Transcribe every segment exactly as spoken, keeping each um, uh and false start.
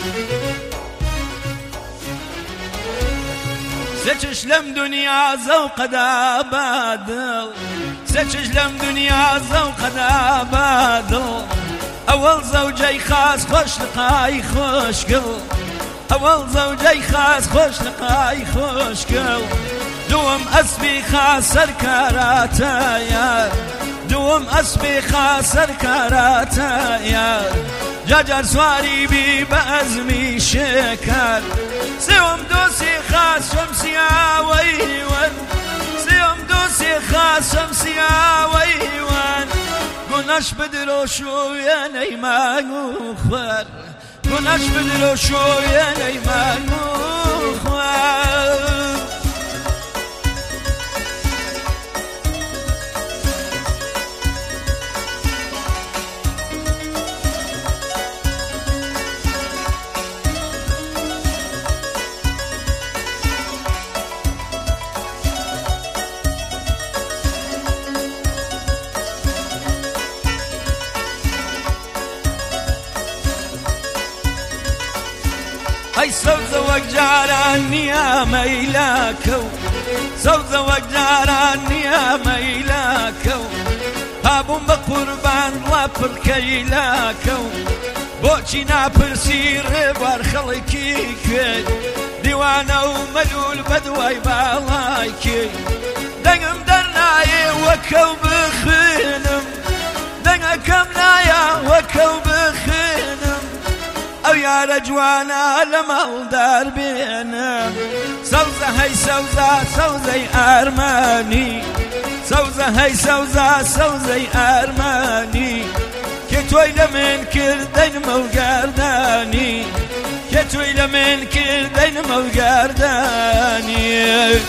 سچش لم دنیا ذوق دا بادل سچش لم دنیا ذوق دا بادل اول زوجي خاص خوش لقاي خوش قل اول زوجي خاص خوش لقاي خوش قل دوم اسبي خاص سركاراتا يا دوم اسبي خاص سركاراتا يا جاجر سواري بي بأزمي شكر سيوم دوسي خاص شمسيا ويوان سيوم دوسي خاص شمسيا ويوان قناش بدلو شو يا نيمان وخوار قناش بدلو شو يا نيمان وخوار هاي سوزة وقجاراني يا ميلاكو سوزة وقجاراني يا ميلاكو هابون بقربان لابر كيلاكو بوچي نابر سير بارخلكي كي ديوانا وملول بدواي بالايكي دنگم درناي وكو بخينم دنگكم نايا وكو بخينم او يا رجوانا لمال دار بينا سوزة هاي سوزة سوزة ارماني سوزة هاي سوزة سوزة ارماني كتوي لمن كردين موقرداني كتوي لمن كردين موقرداني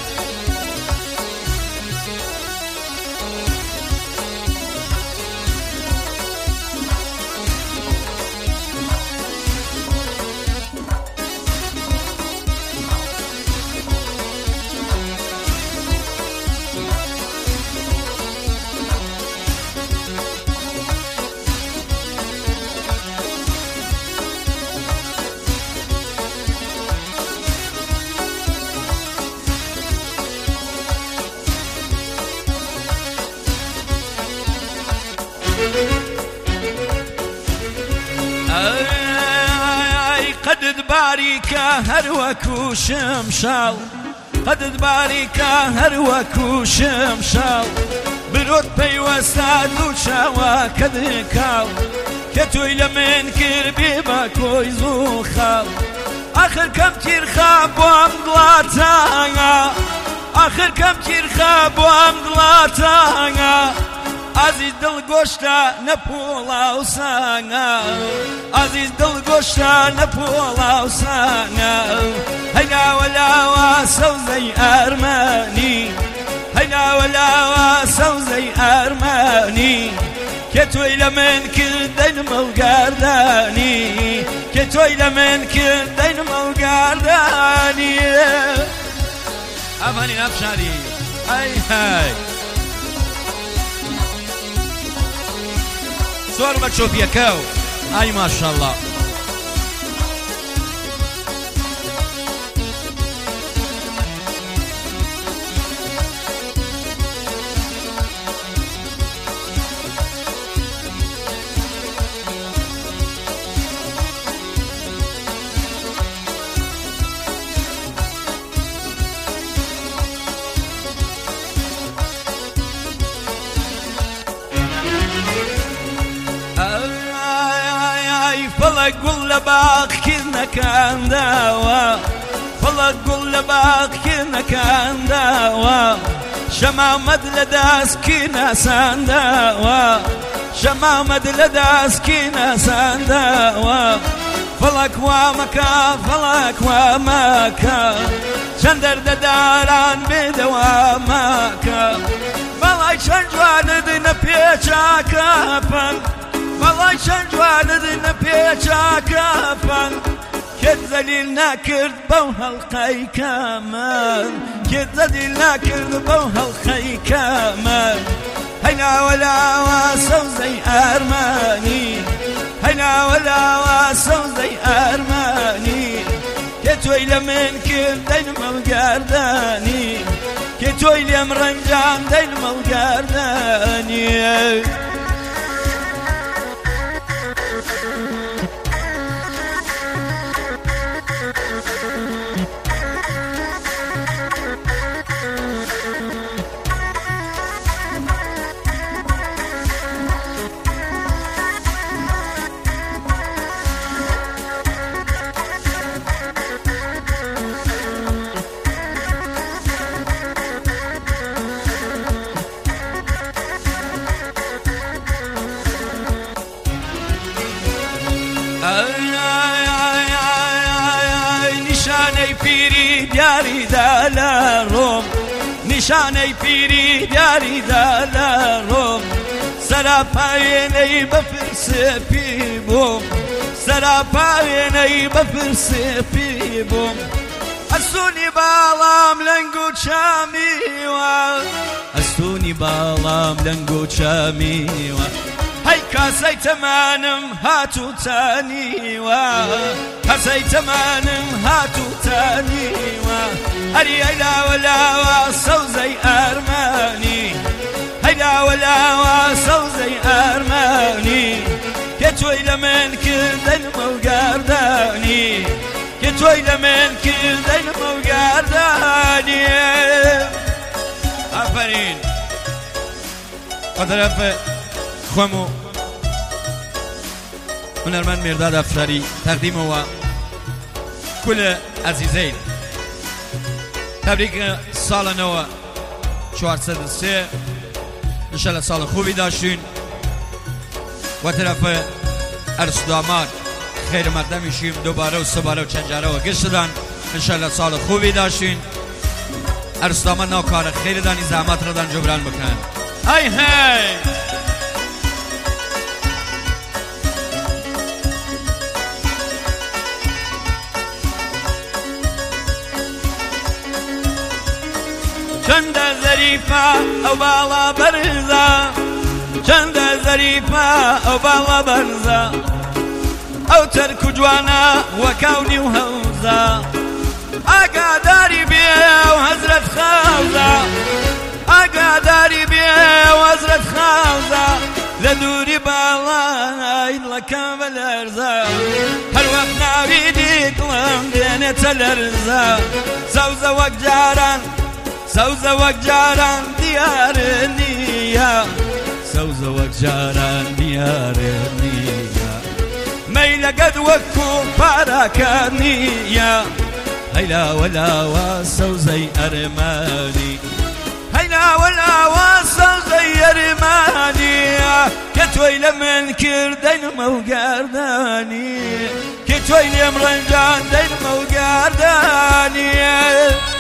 قد تباريكا هروكو شمشال قد تباريكا هروكو شمشال برود بيوستاد وشاوا كذكال كتوي لمن كربي باكوي زوخال آخر كم تير خاب وامدلاتا آخر كم تير خاب وامدلاتا عزیز دل گوشتا نپولاو سانا عزیز دل گوشتا نپولاو سانا هینا ولاوا سوزي ارماني هینا ولاوا سوزي ارماني كتوي لمن كردين موقرداني كتوي لمن كردين موقرداني افاني نفشاري اي هاي سوار بچو بيكاو اي ما شاء الله فلا قول لباق كنا كان داوا فلا قول لباق كنا كان داوا شمامد لداس كنا سان داوا شمامد لداس كنا سان داوا فلك وامكا فلك وامكا شندر داران بدوامكا فلاي شنجوان دنا بيچاكا فن فلاي شنجوان دنا بيچاكا فن كد ذليل ناكرد بوها الخي كمان كد ذليل ناكرد بوها الخي كمان هينا ولا واسو زي أرماني هينا ولا واسوزي أرماني كتوي لمن كل دين ملقرداني كتوي لمرنجان دين ملقرداني نشاني پیری دیاری دلارم نشاني پیری دیاری دلارم سراپاینی بفرسپی بوم سراپاینی بفرسپی بوم السوني بالام لنگو چامیوا السوني بالام لنگو چامیوا هاي كاسي تمانم هاتو تانيوا كاسي تمانم هاتو تانيوا هري هيدا ولا واصل زي أرماني هيدا ولا واصل زي أرماني كتوي لمن كل دين موقرداني كتوي لمن كل دين موقرداني آفرين قدرت خمو هنرمند مرداد افشاری تقدیم و كل عزیزین تبریک سال نو چهارصد و سه انشالله سال خوبی داشتین و طرف عروس داماد خیر مقدم میشیم دوباره و سه باره و چند جاره و گشت دادن انشالله سال خوبی داشتین عروس داماد ناکار خیر دانی زحمت رو دان جبران بکن های های چند ظریفه او بالا برزا چند ظریفه او بالا برزا او ترک جوانا وكوني وهوزا اقاداري بيه وهزرة خوزا اقاداري بيه وهزرة خوزا لدوري بالا لك بالارزا هر وقت ناوي ديكلم دينة الارزا سوزا وقجاران سوزا وقجاران ديار النية سوزا وقجاران ديار النية ميلا قد وكو باراكانية هيلا ولا واسو زي أرماني هيلا ولا واسو زي أرماني كتوي لمن كردين موقرداني كتوي لمرنجان دين موقرداني